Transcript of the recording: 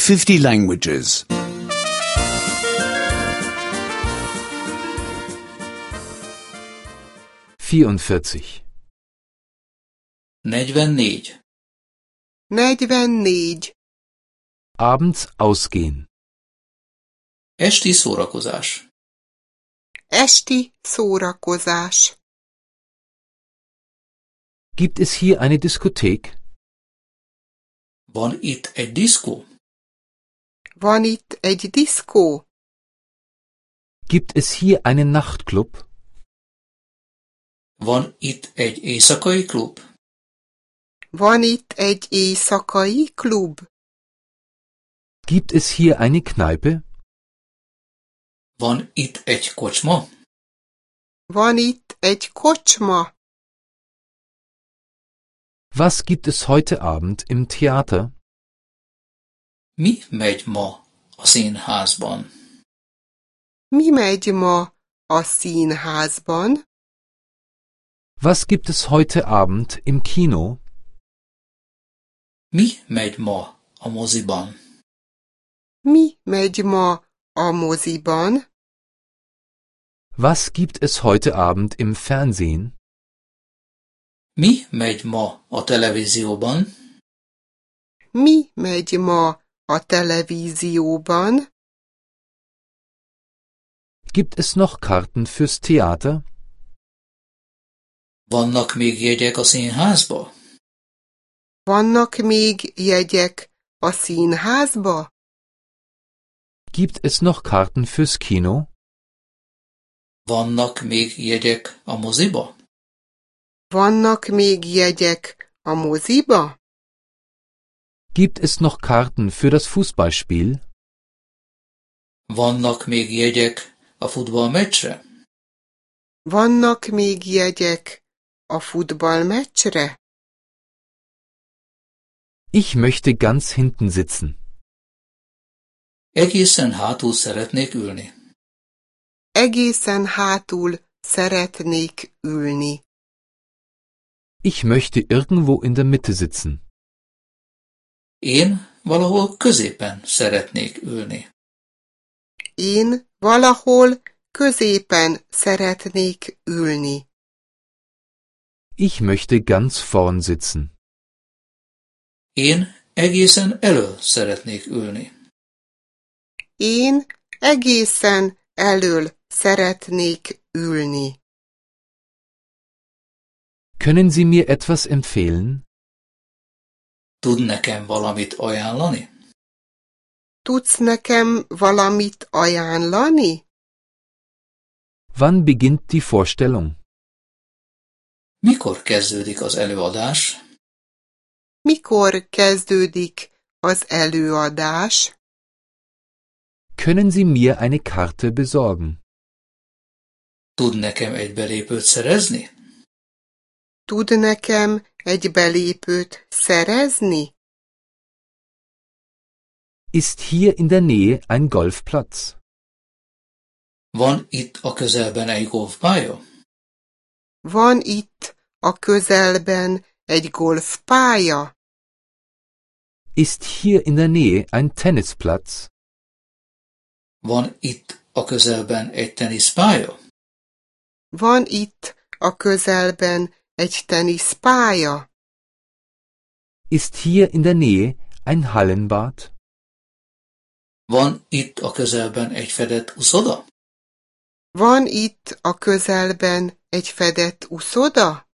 50 languages. 44. 44. 44. Abends ausgehen. Esti szórakozás. Esti szórakozás. Gibt es hier eine Diskothek? Van itt egy diszkó? Van itt egy diszkó? Gibt es hier einen Nachtclub? Van itt egy éjszakai klub? Van itt egy éjszakai klub? Gibt es hier eine Kneipe? Van itt egy kocsma? Van itt egy kocsma? Was gibt es heute Abend im Theater? Mi megy ma a színházban? Mi megy ma a színházban? Was gibt es heute Abend im Kino? Mi megy ma a moziban? Mi megy ma a moziban? Was gibt es heute Abend im Fernsehen? Mi megy ma a televízióban? Mi megy ma a televízióban? Gibt es noch Karten fürs Theater? Vannak még jegyek a színházba? Vannak még jegyek a színházba? Gibt es noch Karten fürs Kino? Vannak még jegyek a moziba? Vannak még jegyek a moziba? Gibt es noch Karten für das Fußballspiel? Vannak még jegyek a futballmeccsre? Vannak még jegyek a futballmeccsre? Ich möchte ganz hinten sitzen. Egészen hátul szeretnék ülni. Egészen hátul szeretnék ülni. Ich möchte irgendwo in der Mitte sitzen. Én valahol középen szeretnék ülni. Én valahol középen szeretnék ülni. Ich möchte ganz vorn sitzen. Én egészen elől szeretnék ülni. Én egészen elől szeretnék ülni. Können Sie mir etwas empfehlen? Tud nekem valamit ajánlani? Tudsz nekem valamit ajánlani? Wann beginnt die Vorstellung? Mikor kezdődik az előadás? Mikor kezdődik az előadás? Können Sie mir eine Karte besorgen? Tud nekem egy belépőt szerezni? Tud nekem egy belépőt szerezni? Ist hier in der Nähe ein Golfplatz? Van itt a közelben egy golfpálya? Van itt a közelben egy golfpálya? Ist hier in der Nähe ein Tennisplatz? Van itt a közelben egy teniszpálya? Van itt a közelben egy teniszpálya? Ist hier in der Nähe ein Hallenbad? Van itt a közelben egy fedett uszoda? Van itt a közelben egy fedett uszoda?